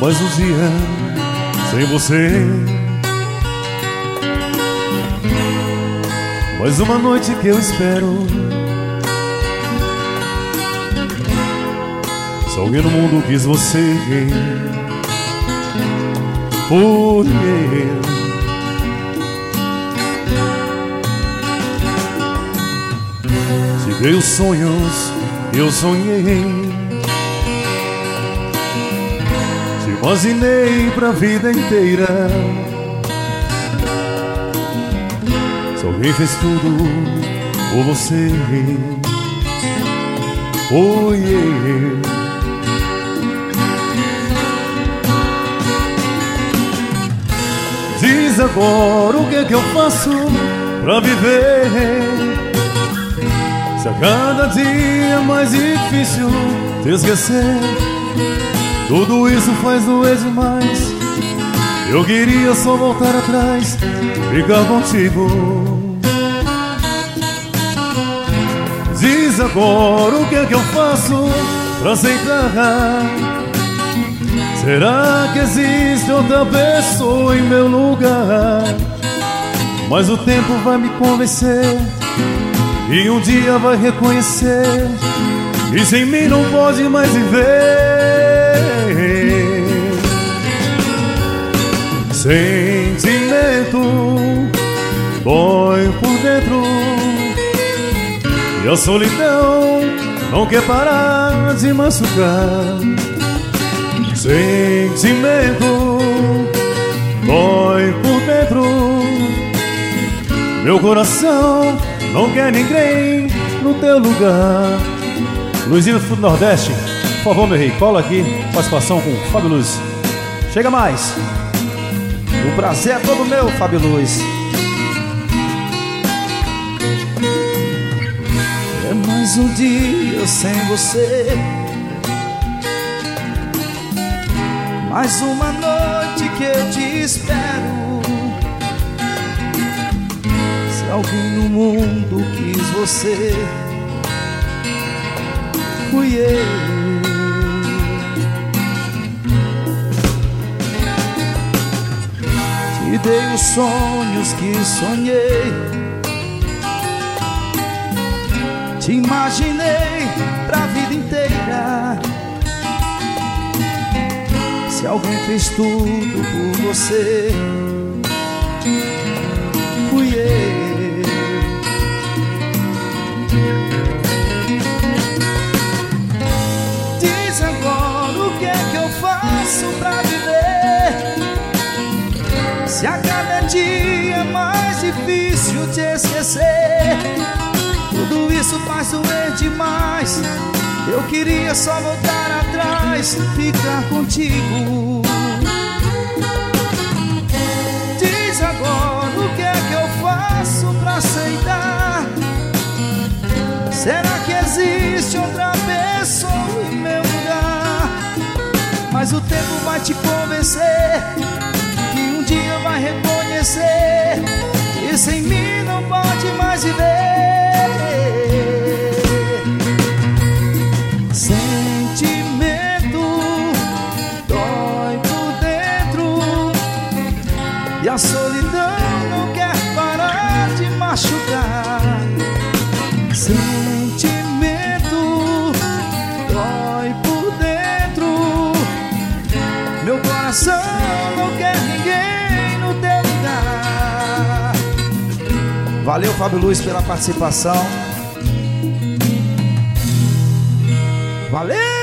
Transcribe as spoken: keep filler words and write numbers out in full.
mais um dia sem você, mais uma noite que eu espero. Se alguém no mundo quis você, foi eu. Te dei os sonhos, eu sonhei, te imaginei pra vida inteira. Se alguém fez tudo por você, foi eu. Diz agora o que é que eu faço pra viver, se a cada dia é mais difícil te esquecer. Tudo isso faz doer demais. Eu queria só voltar atrás, ficar contigo. Diz agora o que é que eu faço pra aceitar. Será que existe outra pessoa em meu lugar? Mas o tempo vai me convencer, e um dia vai reconhecer que sem mim não pode mais viver. Sentimento dói por dentro, e a solidão não quer parar de machucar. Sentimento dói por dentro, meu coração não quer ninguém no teu lugar. Luizinho do Nordeste, por favor, meu rei, cola aqui. Participação com o Fábio Luz. Chega mais. O prazer é todo meu, Fábio Luz. É mais um dia sem você, mais uma noite que eu te espero. Se alguém no mundo quis você, fui eu. Te dei os sonhos que sonhei, te imaginei pra vida inteira. Se alguém fez tudo por você, fui eu. Diz agora o que é que eu faço pra viver, se a cada dia é mais difícil te esquecer. Tudo isso faz doer demais. Eu queria só voltar atrás, ficar contigo. Diz agora o que é que eu faço pra aceitar. Será que existe outra pessoa em meu lugar? Mas o tempo vai te convencer, que um dia vai reconhecer que sem mim não pode mais viver. E a solidão não quer parar de machucar. Sentimento dói por dentro, meu coração não quer ninguém no teu lugar. Valeu, Fábio Luz, pela participação. Valeu!